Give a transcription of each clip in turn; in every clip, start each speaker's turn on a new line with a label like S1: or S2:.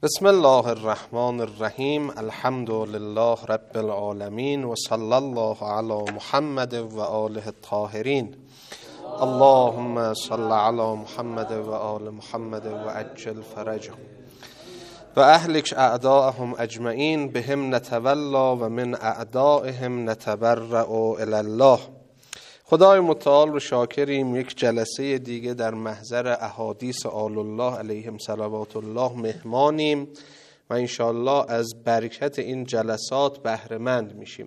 S1: بسم الله الرحمن الرحیم. الحمد لله رب العالمین و صلی الله علی محمد و آله الطاهرین. اللهم صل علی محمد و آل محمد و عجل فرجهم و اهلک اعداءهم اجمعین بهم نتولا و من اعدائهم نتبرأ الی الله. خدای متعال رو شاکریم، یک جلسه دیگه در محضر احادیث آل الله علیهم صلوات الله مهمانیم و انشاءالله از برکت این جلسات بهره مند میشیم.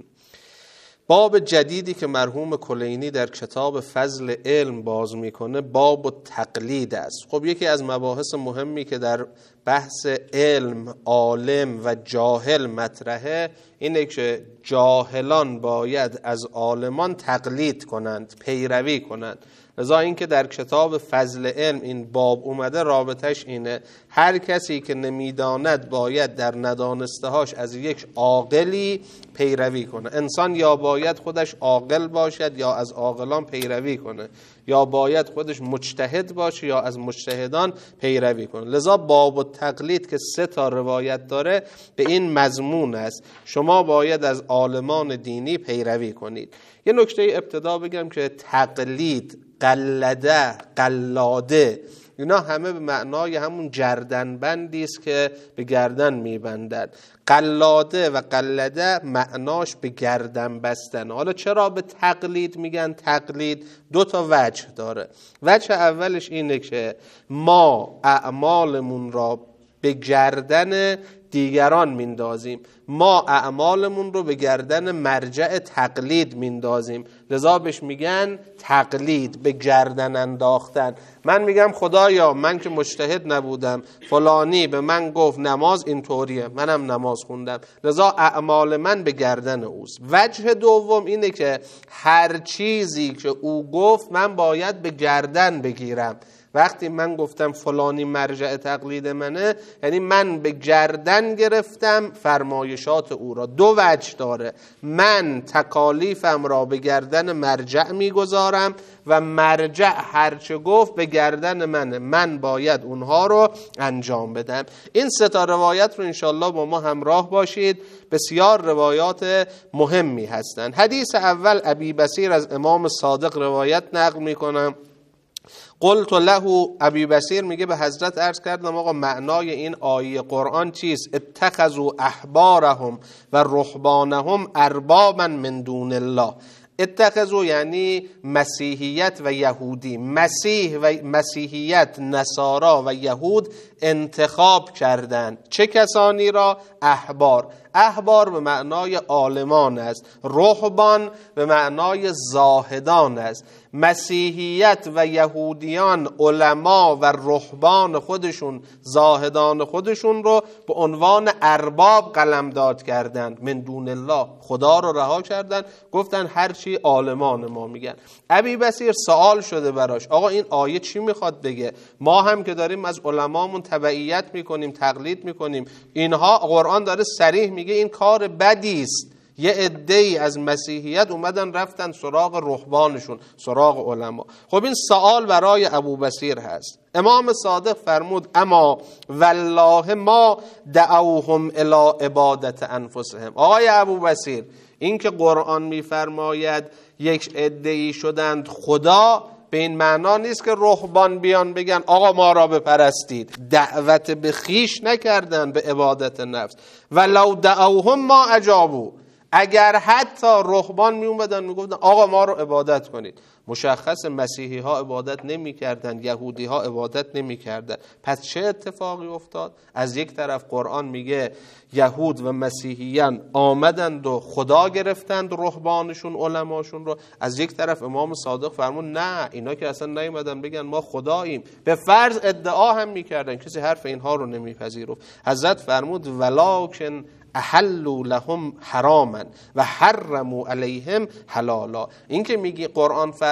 S1: باب جدیدی که مرحوم کلینی در کتاب فضل علم باز میکنه باب تقلید است. خب یکی از مباحث مهمی که در بحث علم، عالم و جاهل مطرحه اینه که جاهلان باید از عالمان تقلید کنند، پیروی کنند. لذا اینکه در کتاب فضل علم این باب اومده رابطش اینه هر کسی که نمیداند باید در ندانستهاش از یک عاقلی پیروی کنه. انسان یا باید خودش عاقل باشد یا از عاقلان پیروی کنه، یا باید خودش مجتهد باشه یا از مجتهدان پیروی کنه. لذا باب التقلید که 3 روایت داره به این مضمون است: شما باید از عالمان دینی پیروی کنید. یه نکته ابتدا بگم که تقلید، قلده، قلاده، اینا همه به معنای همون گردنبندی است که به گردن میبندد. قلاده و قلده معناش به گردن بستن. حالا چرا به تقلید میگن تقلید؟ 2 وجه داره. وجه اولش اینه که ما اعمالمون را به گردن دیگران میندازیم، ما اعمالمون رو به گردن مرجع تقلید میندازیم، لذا بهش میگن تقلید، به گردن انداختن. من میگم خدایا من که مجتهد نبودم، فلانی به من گفت نماز اینطوریه، منم نماز خوندم، لذا اعمال من به گردن اوست. وجه دوم اینه که هر چیزی که او گفت من باید به گردن بگیرم. وقتی من گفتم فلانی مرجع تقلید منه، یعنی من به گردن گرفتم فرمایشات او را. 2 وجه داره: من تکالیفم را به گردن مرجع میگذارم و مرجع هرچه گفت به گردن منه، من باید اونها رو انجام بدم. این 3 روایت رو انشالله با ما همراه باشید، بسیار روایات مهمی هستند. حدیث اول ابی بصیر از امام صادق روایت نقل میکنم. قلت له، ابی بصیر میگه به حضرت عرض کردم آقا معنای این آیه قرآن چیست؟ اتخذوا احبارهم و رهبانهم اربابا من دون الله. اتخذوا یعنی مسیحیت و یهودی، مسیح و مسیحیت، نصارا و یهود انتخاب کردند چه کسانی را؟ احبار. احبار به معنای عالمان است، رهبان به معنای زاهدان است. مسیحیت و یهودیان علما و رهبان خودشون، زاهدان خودشون رو به عنوان ارباب قلمداد کردند، من دون الله، خدا رو رها کردن، گفتن هر چی عالمان ما میگن. ابی بصیر سوال شده براش آقا این آیه چی میخواد بگه؟ ما هم که داریم از علمامون تبعیت میکنیم، تقلید میکنیم، اینها قرآن داره صریح میگه این کار بدی است. یه عده‌ای از مسیحیت اومدن رفتن سراغ رهبانشون، سراغ علما. خب این سوال برای ابو بصیر هست. امام صادق فرمود اما والله ما دعوهم الی عبادت انفسهم. آقای ابو بصیر، این که قرآن میفرماید یک عده‌ای شدند خدا، به این معنا نیست که رهبان بیان بگن آقا ما را بپرستید. دعوت به خیش نکردن، به عبادت نفس. ولو دعوهم ما اجابوا، اگر حتی رهبان می اومدن میگفتن آقا ما رو عبادت کنید، مشخص مسیحی ها عبادت نمی کردن، یهودی ها عبادت نمی کردن. پس چه اتفاقی افتاد؟ از یک طرف قرآن میگه یهود و مسیحیان آمدند و خدا گرفتند رهبانشون، علماشون رو. از یک طرف امام صادق فرمون نه، اینا که اصلا نیومدن بگن ما خداییم، به فرض ادعا هم میکردن، کسی حرف اینها رو نمیپذیرفت. حضرت فرمود ولکن احلوا لهم حراما و حرموا علیهم حلالا. این که میگی قرآن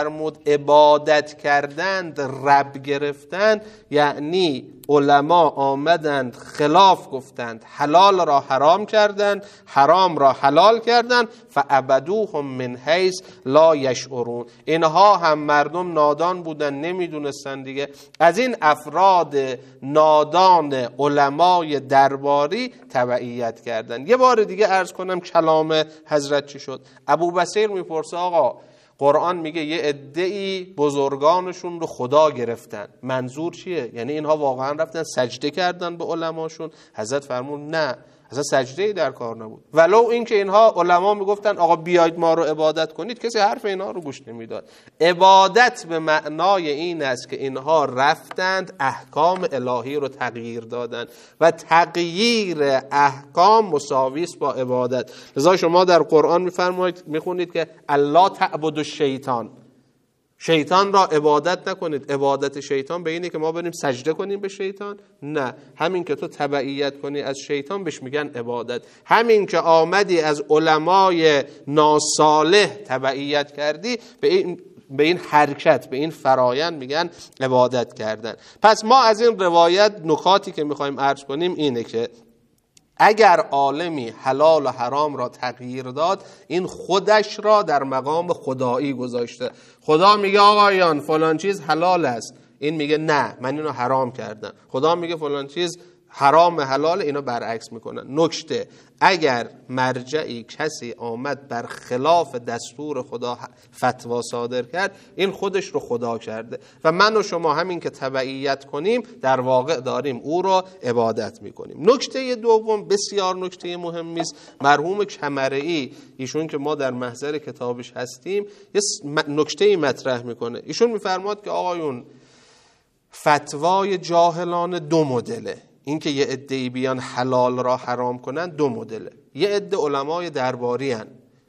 S1: فرمود عبادت کردند، رب گرفتند، یعنی علما آمدند خلاف گفتند، حلال را حرام کردند، حرام را حلال کردند، فعبدوهم من حیث لا یشعرون. اینها هم مردم نادان بودن، نمیدونستن دیگه. از این افراد نادان علمای درباری تبعیت کردن. یه بار دیگه عرض کنم کلام حضرت چی شد. ابو بصیر میپرسه آقا قرآن میگه یه عده‌ای بزرگانشون رو خدا گرفتن، منظور چیه؟ یعنی اینها واقعا رفتن سجده کردن به علماشون؟ حضرت فرمود نه، اصلا سجده‌ای در کار نبود. ولو اینکه اینها علما میگفتن آقا بیاید ما رو عبادت کنید، کسی حرف اینها رو گوش نمیداد. عبادت به معنای این است که اینها رفتند احکام الهی رو تغییر دادند و تغییر احکام مساوی است با عبادت. لذا شما در قرآن میخونید که الله تعبد الشیطان، شیطان را عبادت نکنید. عبادت شیطان به اینه که ما بریم سجده کنیم به شیطان؟ نه، همین که تو تبعیت کنی از شیطان بهش میگن عبادت. همین که آمدی از علمای ناصالح تبعیت کردی به این حرکت، به این فرایند میگن عبادت کردن. پس ما از این روایت نکاتی که میخوایم عرض کنیم اینه که اگر عالمی حلال و حرام را تغییر داد، این خودش را در مقام خدایی گذاشته. خدا میگه آقایان فلان چیز حلال است، این میگه نه من اینو حرام کردم. خدا میگه فلان چیز حرام حلال، اینو برعکس میکنن. نکته، اگر مرجعی کسی آمد بر خلاف دستور خدا فتوا صادر کرد، این خودش رو خدا کرده و من و شما همین که تبعیت کنیم در واقع داریم او رو عبادت میکنیم. نکته دوم بسیار نکته مهمی است. مرحوم کمرئی، ایشون که ما در محضر کتابش هستیم، یه نکته مطرح میکنه. ایشون میفرماد که آقایون فتوای جاهلان دو مدله. این که یه عده‌ای بیان حلال را حرام کنن دو مدله. یه عده علمای درباری هن،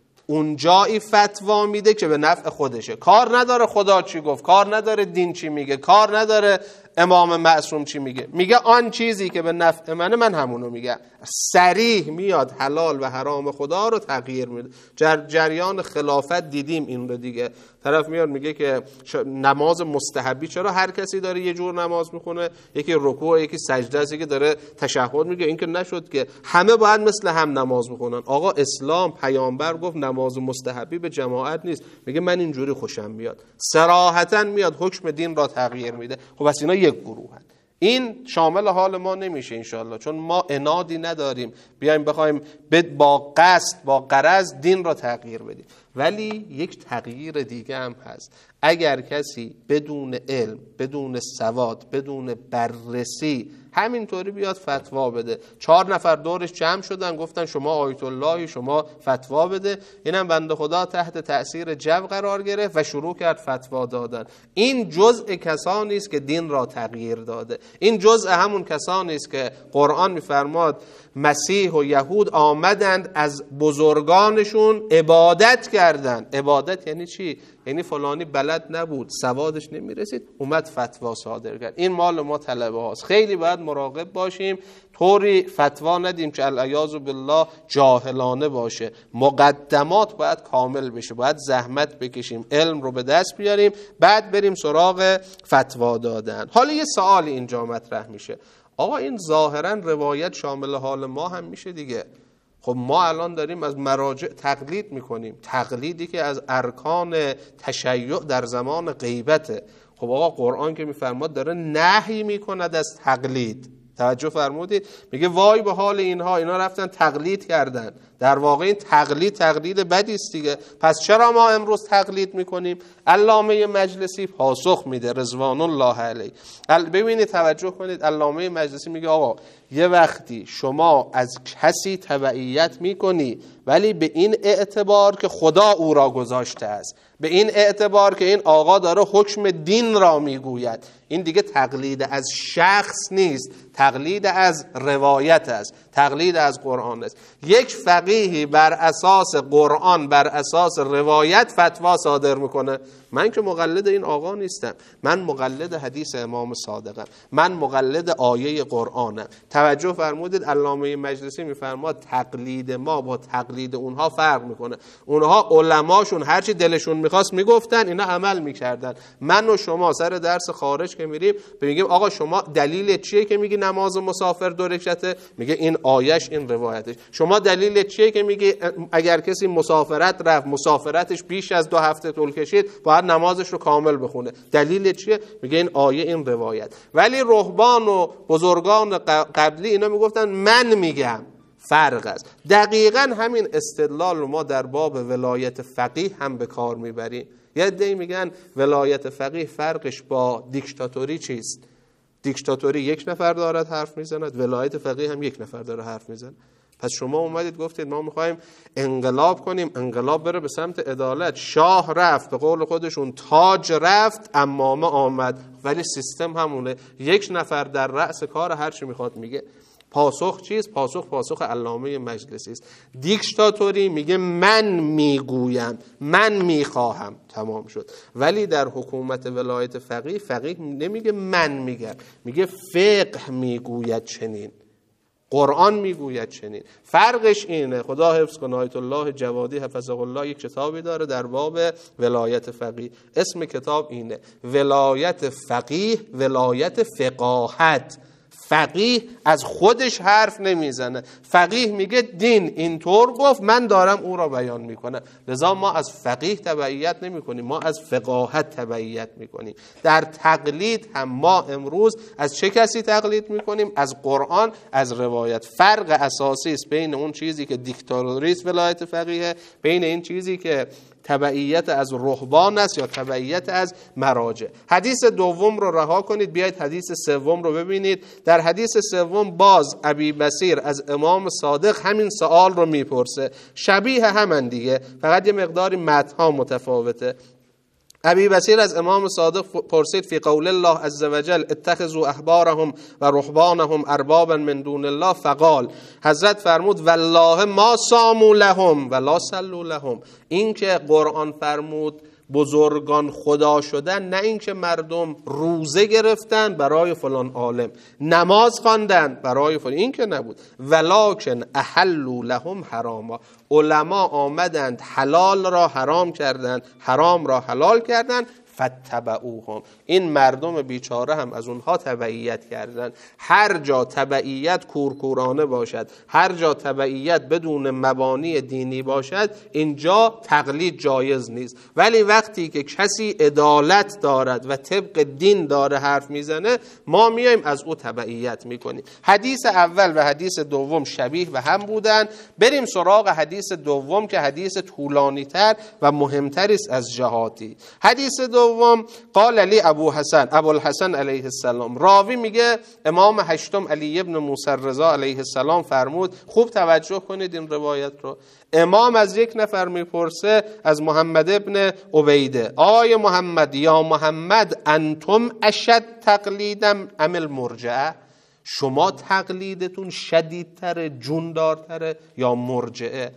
S1: اونجایی فتوا میده که به نفع خودشه، کار نداره خدا چی گفت، کار نداره دین چی میگه، کار نداره امام معصوم چی میگه، میگه آن چیزی که به نفع منه من همونو میگم. صریح میاد حلال و حرام خدا رو تغییر میده. جریان خلافت دیدیم این رو دیگه. طرف میاد میگه که نماز مستحبی چرا هر کسی داره یه جور نماز میخونه، یکی رکوع یکی سجده است، یکی داره تشهد میگه. این که نشد که همه باید مثل هم نماز میخونن. آقا اسلام پیامبر گفت نماز مستحبی به جماعت نیست، میگه من اینجوری خوشم میاد. صراحتا میاد حکم دین را تغییر میده. خب پس اینا یک گروه هست. این شامل حال ما نمیشه انشالله، چون ما عنادی نداریم بیایم بخوایم با قصد با غرض دین را تغییر بدیم. ولی یک تغییر دیگه هم هست. اگر کسی بدون علم، بدون سواد، بدون بررسی همینطوری بیاد فتوا بده، 4 نفر دورش جمع شدن گفتن شما آیت الله، شما فتوا بده، اینم بنده خدا تحت تأثیر جو قرار گرفت و شروع کرد فتوا دادن. این جزء کسانی است که دین را تغییر داده. این جزء همون کسانی است که قرآن میفرماد مسیح و یهود آمدند از بزرگانشون عبادت کردند. عبادت یعنی چی؟ یعنی فلانی بلد نبود، سوادش نمیرسید، اومد فتوا صادر کرد. این مال ما طلبه هاست. خیلی باید مراقب باشیم طوری فتوا ندیم که العیاذ بالله جاهلانه باشه. مقدمات باید کامل بشه، باید زحمت بکشیم، علم رو به دست بیاریم، بعد بریم سراغ فتوا دادن. حالا یه سوالی اینجا مطرح میشه، آقا این ظاهرا روایت شامل حال ما هم میشه دیگه. خب ما الان داریم از مراجع تقلید میکنیم، تقلیدی که از ارکان تشیع در زمان غیبته. خب آقا قرآن که میفرماد داره نهی میکند از تقلید. توجه فرمودید؟ میگه وای به حال اینها، اینا رفتن تقلید کردن. در واقع این تقلید بدی است دیگه. پس چرا ما امروز تقلید میکنیم؟ علامه مجلسی پاسخ میده رضوان الله علیه. ببینید توجه کنید، علامه مجلسی میگه آقا یه وقتی شما از کسی تبعیت میکنی ولی به این اعتبار که خدا او را گذاشته است، به این اعتبار که این آقا داره حکم دین را میگوید، این دیگه تقلید از شخص نیست، تقلید از روایت است، تقلید از قرآن است. یک فقیهی بر اساس قرآن، بر اساس روایت فتوا صادر میکنه، من که مقلد این آقا نیستم، من مقلد حدیث امام صادقم، من مقلد آیه قرآنم. توجه فرمودید علامه مجلسی میفرماد تقلید ما با تقلید اونها فرق میکنه. اونها علماشون هرچی دلشون میخواست میگفتن، اینا عمل میکردن. من و شما سر درس خارج که میریم میگیم آقا شما دلیل چیه که میگی نماز مسافر 2 رکعته؟ میگه این آیش این روایتش. شما دلیل چیه که میگی اگر کسی مسافرت رفت مسافرتش بیش از 2 هفته طول کشید باید نمازش رو کامل بخونه؟ دلیل چیه؟ میگه این آیه این روایت. ولی رهبان و بزرگان قبلی اینا میگفتن من میگم. فرق است. دقیقاً همین استدلال رو ما در باب ولایت فقیه هم به کار میبریم. یه عده‌ای میگن ولایت فقیه فرقش با دیکتاتوری چیست؟ دیکتاتوری 1 نفر دارد حرف میزند، ولایت فقیه هم 1 نفر داره حرف میزنه. پس شما اومدید گفتید ما میخوایم انقلاب کنیم، انقلاب بره به سمت عدالت. شاه رفت، به قول خودشون تاج رفت، امامه آمد، ولی سیستم همونه، 1 نفر در رأس کار، هر چی میخواد میگه. پاسخ چیست؟ پاسخ علامه مجلسی است. دیکتاتوری میگه من میگویم، من میخواهم، تمام شد. ولی در حکومت ولایت فقیه نمیگه من میگم، میگه فقه میگوید چنین، قرآن میگوید چنین. فرقش اینه. خدا حفظ کنه آیت الله جوادی حفظه الله یک کتابی داره در باب ولایت فقیه. اسم کتاب اینه: ولایت فقیه، ولایت فقاهت. فقیه از خودش حرف نمیزنه، فقیه میگه دین اینطور گفت، من دارم او را بیان میکنم. لذا ما از فقیه تبعیت نمی کنیم، ما از فقاهت تبعیت میکنیم. در تقلید هم ما امروز از چه کسی تقلید میکنیم؟ از قرآن، از روایت. فرق اساسی است بین اون چیزی که دیکتاتوری است ولایت فقیه، بین این چیزی که تبعیت از رهبان است یا تبعیت از مراجع. حدیث دوم رو رها کنید، بیایید حدیث سوم رو ببینید. در حدیث سوم باز ابی بصیر از امام صادق همین سوال رو میپرسه، شبیه همن دیگه، فقط یه مقداری متن‌ها متفاوته. ابی بصیر از امام صادق پرسید فی قول الله عز وجل اتخذوا احبارهم و رهبانهم اربابا من دون الله، فقال، حضرت فرمود والله ما صاموا لهم ولا صلوا لهم. این که قرآن فرمود بزرگان خدا شدن، نه این که مردم روزه گرفتن برای فلان عالم، نماز خواندن برای فلان، این که نبود. ولکن احلوا لهم حراما، علما آمدند حلال را حرام کردند، حرام را حلال کردند. فتبعوهم، این مردم بیچاره هم از اونها تبعیت کردن. هر جا تبعیت کورکورانه باشد، هر جا تبعیت بدون مبانی دینی باشد، اینجا تقلید جایز نیست. ولی وقتی که کسی عدالت دارد و طبق دین داره حرف میزنه، ما میایم از او تبعیت میکنیم. حدیث اول و حدیث دوم شبیه و هم بودن. بریم سراغ حدیث دوم که حدیث طولانی تر و مهمتر است از جهاتی. حدیث دوم قال علی ابوالحسن علیه السلام، راوی میگه امام هشتم علی ابن موسی رضا علیه السلام فرمود. خوب توجه کنید این روایت رو. امام از 1 نفر میپرسه، از محمد ابن عبیده، آی محمد، یا محمد، انتم اشد تقلیدم ام المرجعه؟ شما تقلیدتون شدیدتره، جوندارتره یا مرجعه؟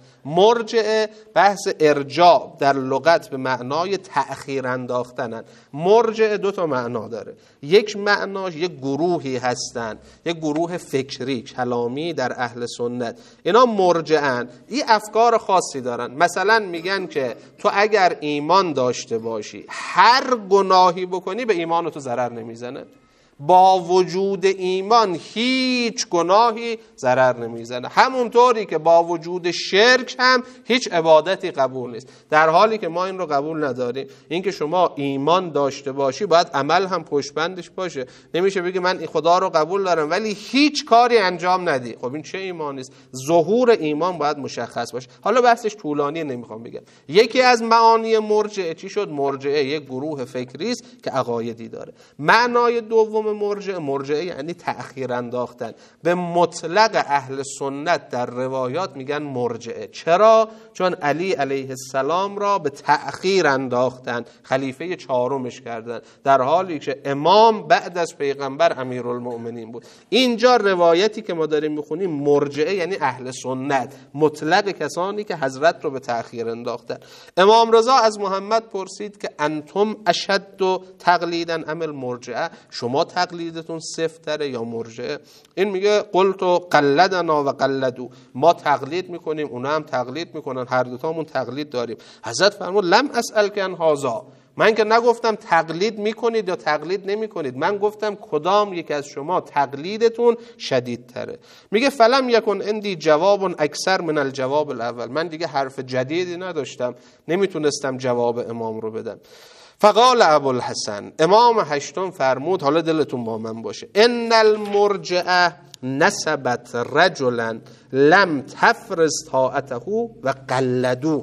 S1: مرجعه بحث ارجاع در لغت به معنای تأخیر انداختنن. مرجعه 2 معنا داره. یک معناش یک گروهی هستن، یک گروه فکری کلامی در اهل سنت، اینا مرجعن، این افکار خاصی دارن. مثلا میگن که تو اگر ایمان داشته باشی هر گناهی بکنی به ایمان تو ضرر نمیزنه، با وجود ایمان هیچ گناهی ضرر نمیزنه. همونطوری که با وجود شرک هم هیچ عبادتی قبول نیست. در حالی که ما این رو قبول نداریم. این که شما ایمان داشته باشی باید عمل هم پشتبندش باشه. نمیشه بگی من خدا رو قبول دارم ولی هیچ کاری انجام ندی. خب این چه ایمانی است؟ ظهور ایمان باید مشخص باشه. حالا بحثش طولانیه، نمیخوام بگم. یکی از معانی مرجعه چی شد؟ مرجعه یک گروه فکری است که عقایدی داره. معنای دوم کلام مرجعه یعنی تأخیر انداختن. به مطلق اهل سنت در روایات میگن مرجعه. چرا؟ چون علی علیه السلام را به تأخیر انداختن، خلیفه چهارمش کردن، در حالی که امام بعد از پیغمبر امیرالمؤمنین بود. اینجا روایتی که ما داریم میخونیم مرجعه یعنی اهل سنت، مطلق کسانی که حضرت رو به تأخیر انداختن. امام رضا از محمد پرسید که انتم اشد تقلیدا ام المرجعه، شما تقلیدتون سفتره یا مرجعه؟ این میگه قلت قلدنا و قلدو، ما تقلید میکنیم اونا هم تقلید میکنن، هر دوتامون تقلید داریم. حضرت فرمود لم اسأل کن هذا، من که نگفتم تقلید میکنید یا تقلید نمیکنید، من گفتم کدام یک از شما تقلیدتون شدیدتره. میگه فلم یکن عندی جواب اکثر من الجواب الاول، من دیگه حرف جدیدی نداشتم، نمیتونستم جواب امام رو بدم. فقال ابوالحسن، امام هشتم فرمود، حالا دلتون با من باشه، ان المرجعه نسبت رجلا لم تفرض طاعته و قلدوه.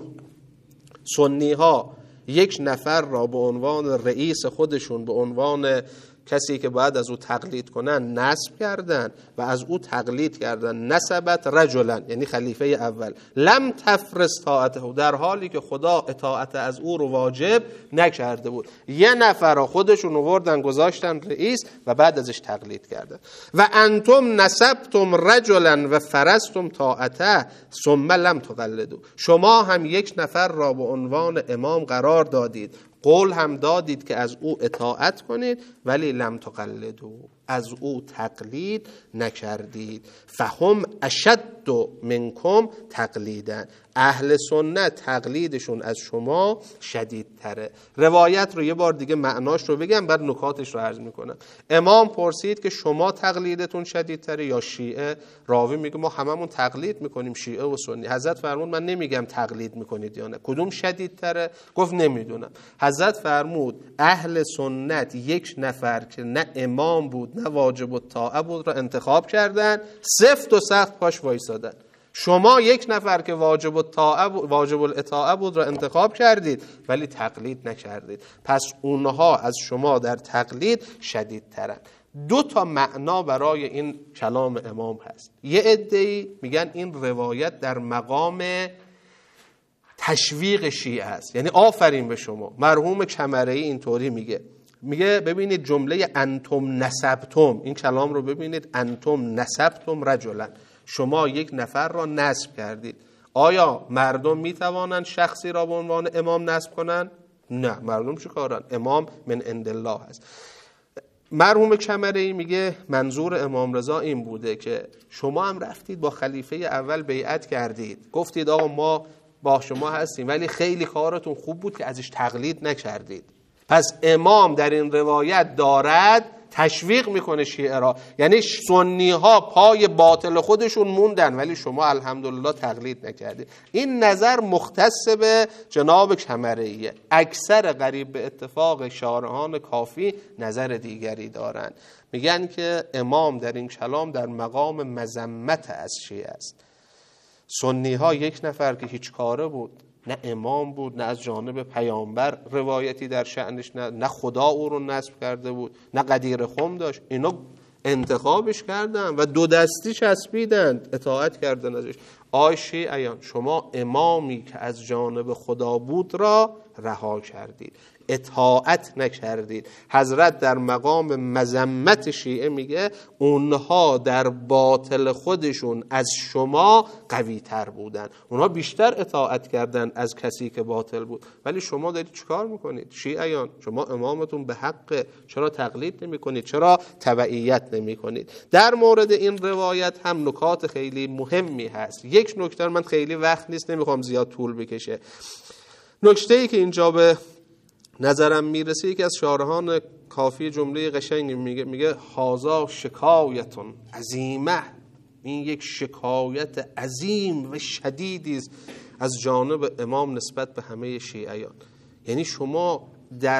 S1: سنی ها یک نفر را به عنوان رئیس خودشون، به عنوان کسی که باید از او تقلید کنن نصب کردن و از او تقلید کردن. نسبت رجلا یعنی خلیفه اول، لم تفرض طاعته، در حالی که خدا اطاعت از او رو واجب نکرده بود. یه نفر را خودشون آوردن گذاشتن رئیس و بعد ازش تقلید کردن. و انتم نسبتم رجلا و فرضتم طاعته ثم لم تقلدوا، شما هم یک نفر را به عنوان امام قرار دادید، قول هم دادید که از او اطاعت کنید، ولی لم تقلدوا، از او تقلید نکردید. فهم اشد منکم تقلیدا، اهل سنت تقلیدشون از شما شدیدتره. روایت رو یه بار دیگه معناش رو بگم بعد نکاتش رو عرض میکنم. امام پرسید که شما تقلیدتون شدیدتره یا شیعه؟ راوی میگه ما هممون تقلید میکنیم، شیعه و سنی. حضرت فرمود من نمیگم تقلید میکنید یا نه، کدوم شدیدتره؟ گفت نمیدونم. حضرت فرمود اهل سنت یک نفر که نه امام بود نه واجب الطاعه بود را انتخاب کردن، سفت و سخت پاش وایسادن. شما یک نفر که واجب الاطاعه بود را انتخاب کردید ولی تقلید نکردید، پس اونها از شما در تقلید شدیدترن. دو تا معنا برای این کلام امام هست. یه عده‌ای میگن این روایت در مقام تشویق شیعه است، یعنی آفرین به شما. مرحوم کمرئی اینطوری میگه ببینید جمله انتم نسبتم، این کلام رو ببینید، انتم نسبتم رجلا، شما یک نفر را نسب کردید. آیا مردم میتوانند شخصی را به عنوان امام نسب کنند؟ نه، مردم چه کارن؟ امام من عند الله هست. مرحوم کمرئی میگه منظور امام رضا این بوده که شما هم رفتید با خلیفه اول بیعت کردید، گفتید آقا ما با شما هستیم، ولی خیلی کارتون خوب بود که ازش تقلید نکردید. پس امام در این روایت دارد تشویق میکنه شیعه را، یعنی سنی ها پای باطل خودشون موندن ولی شما الحمدلله تقلید نکردید. این نظر مختص به جناب کمرئیه. اکثر قریب به اتفاق شارحان کافی نظر دیگری دارند، میگن که امام در این کلام در مقام مذمت از شیعه است. سنی ها یک نفر که هیچ کاره بود، نه امام بود، نه از جانب پیامبر روایتی در شأنش، نه خدا او رو نصب کرده بود، نه قدیر خم داشت، اینا انتخابش کردن و دو دستی چسبیدند، اطاعت کردن ازش. آی شیعیان، شما امامی که از جانب خدا بود را رها کردید، اطاعت نکردید. حضرت در مقام مذمت شیعه میگه اونها در باطل خودشون از شما قوی تر بودن، اونها بیشتر اطاعت کردن از کسی که باطل بود، ولی شما دارید چیکار میکنید؟ شیعیان، شما امامتون به حق، چرا تقلید نمی کنید؟ چرا تبعیت نمی کنید؟ در مورد این روایت هم نکات خیلی مهمی هست. یک نکته، من خیلی وقت نیست نمیخوام زیاد طول بکشه، نکته‌ای که اینجا به نظرم میرسه، یکی از شارحان کافی جمله قشنگی میگه هازا شکایتون عظیمه، این یک شکایت عظیم و شدیدی است از جانب امام نسبت به همه شیعیان. یعنی شما در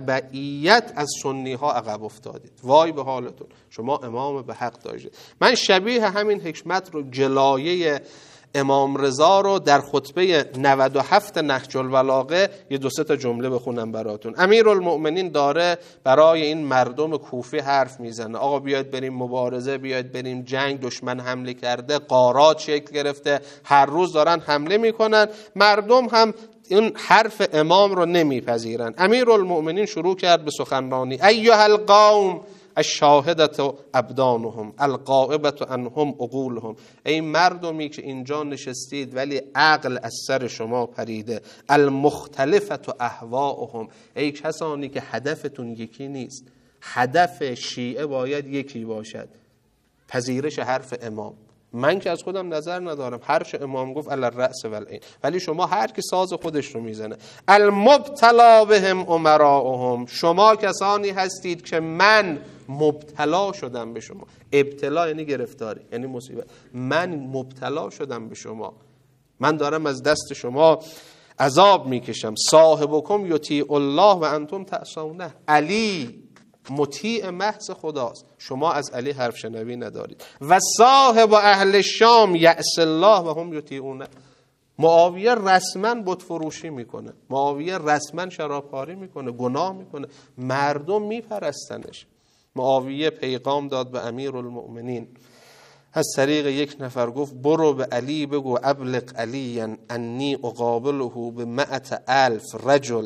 S1: تبعیت از سنی ها عقب افتادید، وای به حالتون، شما امام به حق داشتید. من شبیه همین حکمت رو جلایه امام رضا رو در خطبه 97 نهج البلاغه یه 2-3 تا جمله بخونم براتون. امیرالمؤمنین داره برای این مردم کوفه حرف میزنه. آقا بیاید بریم مبارزه، بیاید بریم جنگ، دشمن حمله کرده، غارات شکل گرفته، هر روز دارن حمله میکنن، مردم هم این حرف امام رو نمیپذیرن. امیرالمؤمنین شروع کرد به سخنرانی. ایها القوم الشاهدة ابدانهم الغائبة عنهم عقولهم. ای مردمی که اینجا نشستید ولی عقل از سر شما پریده. المختلفة اهواؤهم. ای کسانی که هدفتون یکی نیست. هدف شیعه باید یکی باشد، پذیرش حرف امام. من که از خودم نظر ندارم، هر چه امام گفت علی الرأس و العین، ولی شما هر کی ساز خودش رو میزنه. المبتلا بهم امراؤهم. شما کسانی هستید که من مبتلا شدم به شما. ابتلا یعنی گرفتاری، یعنی مصیبت. من مبتلا شدم به شما، من دارم از دست شما عذاب میکشم. صاحبکم یطیع الله و انتم تعصونه. علی مطیع محض خداست، شما از علی حرف شنوی ندارید. و صاحب اهل الشام یعص الله و هم یطیعونه. معاویه رسما بت فروشی میکنه، معاویه رسما شرابخواری میکنه، گناه میکنه، مردم میپرستنش. معاویه پیغام داد به امیرالمؤمنین از طریق یک نفر، گفت برو به علی بگو ابلغ علی انی اقابله ب100,000 رجل.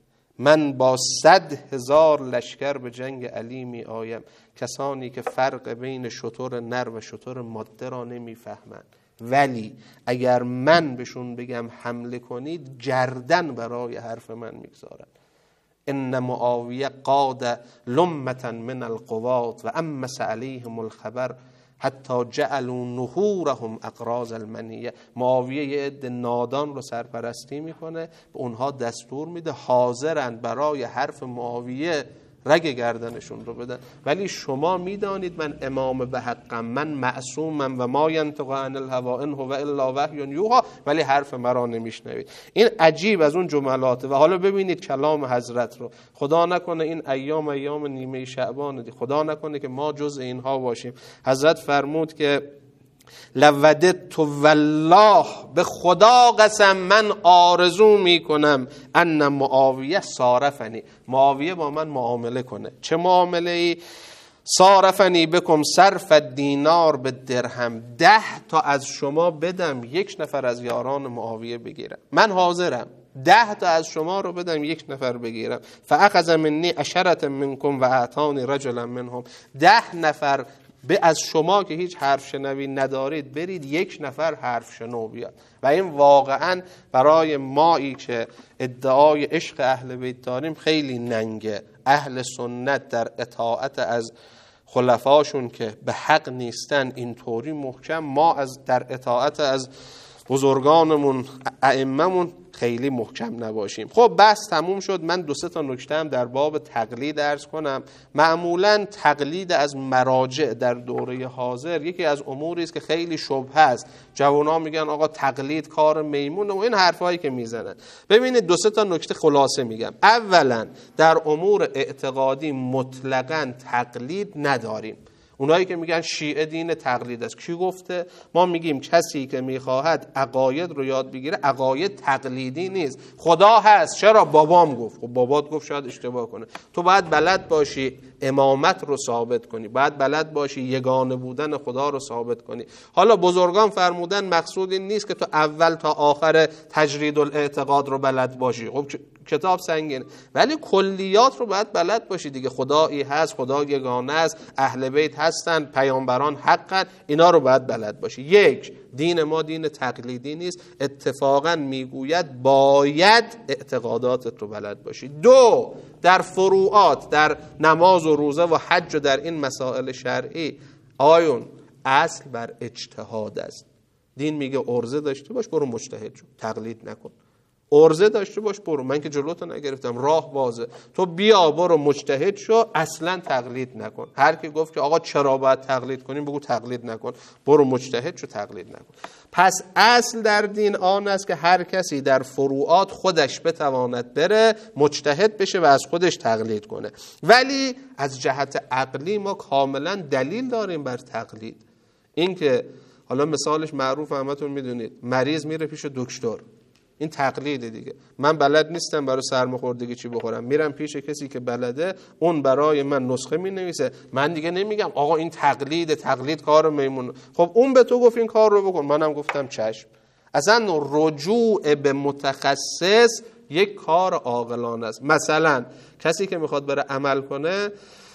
S1: من با 100,000 لشکر به جنگ علی می آیم. کسانی که فرق بین شتر نر و شتر ماده را نمیفهمند، ولی اگر من بهشون بگم حمله کنید گردن برای حرف من میگذارن. ان معاویه قاد لمة من القوات و امس علیهم الخبر حتی جعلوا نحورهم اقراض المنیه. معاویه یه عده نادان رو سرپرستی میکنه، به اونها دستور میده حاضرن برای حرف معاویه رگ گردنشون رو بدن. ولی شما میدانید من امام به حقم، من معصومم و ما ینطق عن الهوی ان هو الا وحی یوحی، ولی حرف مرا نمیشنوید. این عجیب از اون جملاته. و حالا ببینید کلام حضرت رو. خدا نکنه این ایام نیمه شعبان، خدا نکنه که ما جز اینها باشیم. حضرت فرمود که لوددت والله، به خدا قسم من آرزو میکنم ان معاویه صارفنی، معاویه با من معامله کنه. چه معامله ای؟ صارفنی بکم صرف دینار به درهم. 10 تا از شما بدم 1 نفر از یاران معاویه بگیرم. من حاضرم 10 تا از شما رو بدم 1 نفر بگیرم. فاخذ منی 10 منکم و اعطانی رجلا منهم. 10 نفر از شما که هیچ حرف شنوی ندارید برید 1 نفر حرف شنو بیاد. و این واقعا برای مایی که ادعای عشق اهل بیت داریم خیلی ننگه. اهل سنت در اطاعت از خلفاشون که به حق نیستن اینطوری محکم، ما در اطاعت از بزرگانمون ائمه‌مون خیلی محکم نباشیم. خب بس تموم شد. من 2-3 تا نکته هم در باب تقلید عرض کنم. معمولا تقلید از مراجع در دوره حاضر یکی از اموری است که خیلی شبهه است. جوونا میگن آقا تقلید کار میمونه و این حرفایی که میزنن. ببینید 2-3 تا نکته خلاصه میگم. اولا در امور اعتقادی مطلقاً تقلید نداریم. اونایی که میگن شیعه دین تقلید است، کی گفته؟ ما میگیم کسی که میخواهد عقاید رو یاد بگیره عقاید تقلیدی نیست. خدا هست، چرا؟ بابام گفت. خب بابات گفت، شاید اشتباه کنه. تو باید بلد باشی امامت رو ثابت کنی، باید بلد باشی یگانه بودن خدا رو ثابت کنی. حالا بزرگان فرمودن مقصود این نیست که تو اول تا آخر تجرید الاعتقاد رو بلد باشی. خب کتاب سنگینه، ولی کلیات رو باید بلد باشی دیگه. خدایی هست، خدا یگانه است، اهل بیت هستن، پیامبران حقن، اینا رو باید بلد باشی. 1. دین ما دین تقلیدی نیست. اتفاقا میگوید باید اعتقاداتت رو بلد باشی. 2. در فروعات، در نماز و روزه و حج و در این مسائل شرعی آیون اصل بر اجتهاد است. دین میگه عرضه داشته باش برو مجتهد شو، تقلید نکن. عرضه داشته باش برو، من که جلوتو نگرفتم، راه بازه، تو بیا برو مجتهد شو، اصلا تقلید نکن. هر کی گفت که آقا چرا باید تقلید کنیم، بگو تقلید نکن، برو مجتهد شو، تقلید نکن. پس اصل در دین آن است که هر کسی در فروعات خودش بتواند بره مجتهد بشه و از خودش تقلید کنه. ولی از جهت عقلی ما کاملا دلیل داریم بر تقلید. این که حالا مثالش معروف همتون میدونید، مریض میره پیش دکتر، این تقلیده دیگه. من بلد نیستم برای سرماخوردگی چی بخورم، میرم پیش کسی که بلده، اون برای من نسخه مینویسه. من دیگه نمیگم آقا این تقلید کار میمون. خب اون به تو گفت این کار رو بکن، منم گفتم چشم. اصلا رجوع به متخصص یک کار عاقلانه است. مثلا کسی که میخواد بره عمل کنه،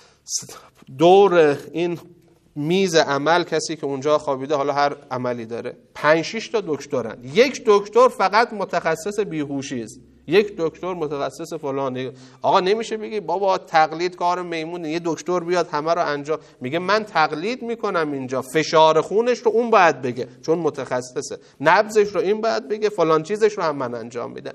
S1: دور این میز عمل کسی که اونجا خوابیده، حالا هر عملی داره، 5-6 تا دکترن. یک دکتر فقط متخصص بیهوشی است، یک دکتر متخصص فلان. آقا نمیشه بگی بابا تقلید کار میمونه، یه دکتر بیاد همه رو انجام. میگه من تقلید میکنم اینجا، فشار خونش رو اون باید بگه چون متخصصه، نبضش رو این باید بگه، فلان چیزش رو هم من انجام میدم.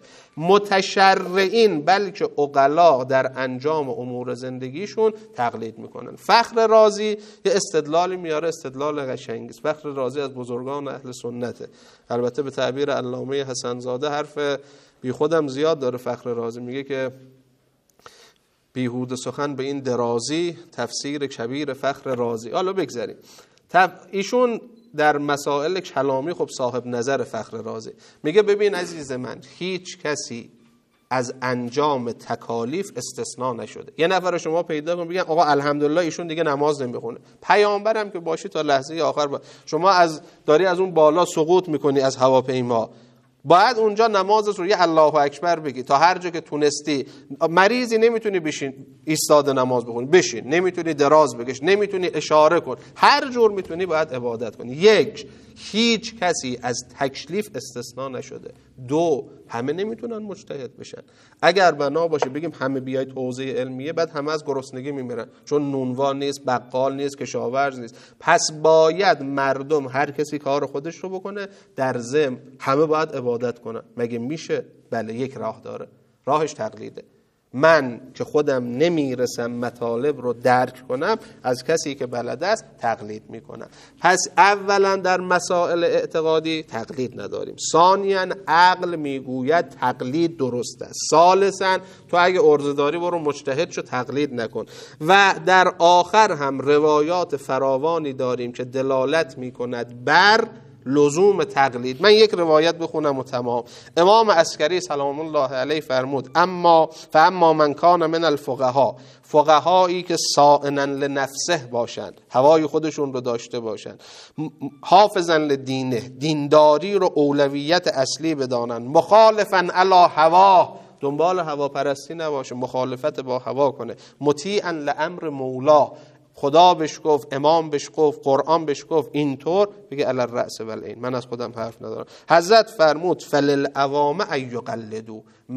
S1: متشرعین بلکه عقلا در انجام امور زندگیشون تقلید میکنن. فخر رازی یه استدلالی میاره، استدلال قشنگی است. فخر رازی از بزرگان اهل سنته، البته به تعبیر علامه حسن زاده حرف بی خودم زیاد داره. فخر رازی میگه که بیهوده سخن به این درازی، تفسیر کبیر فخر رازی. حالا بگذاریم ایشون در مسائل کلامی خب صاحب نظر فخر رازی میگه ببین عزیز من، هیچ کسی از انجام تکالیف استثناء نشده. یه نفر شما پیدا کن بگن آقا الحمدلله ایشون دیگه نماز نمیخونه، پیامبرم که باشی تا لحظه آخر شما داری از اون بالا سقوط میکنی از هواپیما، باید اونجا نمازت رو یه الله اکبر بگی تا هر جا که تونستی. مریضی نمیتونی بشین ایستاده نماز بخونی، بشین، نمیتونی دراز بکش، نمیتونی اشاره کن، هر جور میتونی باید عبادت کنی. یک، هیچ کسی از تکلیف استثناء نشده. دو، همه نمیتونن مجتهد بشن. اگر بنا باشه بگیم همه بیاید حوزه علمیه، بعد همه از گرسنگی میمیرن، چون نونوا نیست، بقال نیست، کشاورز نیست. پس باید مردم هر کسی کار خودش رو بکنه، در ضمن همه باید عبادت کنن. مگه میشه؟ بله، یک راه داره، راهش تقلیده. من که خودم نمیرسم مطالب رو درک کنم، از کسی که بلد است تقلید میکنم. پس اولا در مسائل اعتقادی تقلید نداریم. ثانیاً عقل میگوید تقلید درست است. ثالثاً تو اگه عرضه داری برو مجتهد شو، تقلید نکن. و در آخر هم روایات فراوانی داریم که دلالت میکند بر لزوم تقلید. من یک روایت بخونم و تمام. امام عسکری سلام الله علیه فرمود فاما من کان من الفقها، فقهایی که صائنا لنفسه باشند، هوای خودشون رو داشته باشند، حافظا لدینه، دینداری رو اولویت اصلی بدانند، مخالفا علی هوا، دنبال هواپرستی نباشه، مخالفت با هوا کنه، مطیعا لامر مولا، خدا بهش گفت، امام بهش گفت، قرآن بهش گفت، اینطور بگه علی الرأس والعین، من از خودم حرف ندارم. حضرت فرمود فللعوام ان یقلدوا،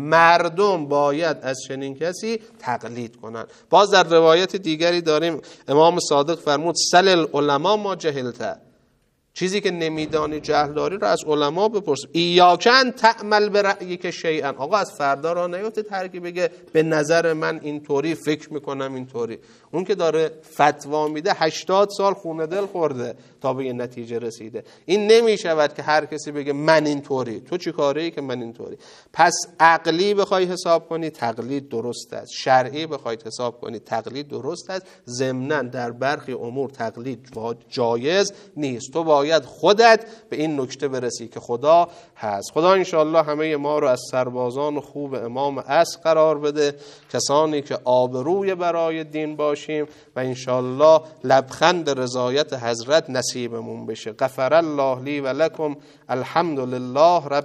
S1: مردم باید از چنین کسی تقلید کنن. باز در روایت دیگری داریم امام صادق فرمود سل العلماء ما جهلت، چیزی که نمیدانی، جهل داری رو از علما بپرس. ایاک ان تعمل برأیک شیئا، آقا از فردا راه نیفتید هر کی بگه به نظر من اینطوری، فکر میکنم اینطوری. اون که داره فتوا میده 80 سال خونه دل خورده تا به این نتیجه رسیده. این نمیشود که هر کسی بگه من اینطوری، تو چی کاره ای که من اینطوری. پس عقلی بخوای حساب کنی تقلید درست است، شرعی بخوای حساب کنی تقلید درست است. ضمناً در برخی امور تقلید جایز نیست. تو باید خودت به این نکته برسی که خدا هست. خدا انشاءالله همه ما رو از سربازان خوب امام عصر قرار بده، کسانی که آبروی برای دین باشیم و انشاءالله لبخند رضایت حضرت نصیبمون بشه. غفر الله لی و لکم، الحمدلله رب